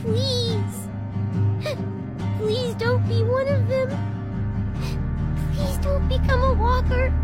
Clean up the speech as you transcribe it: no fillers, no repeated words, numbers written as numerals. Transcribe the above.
Please. Please don't be one of them. Please don't become a walker.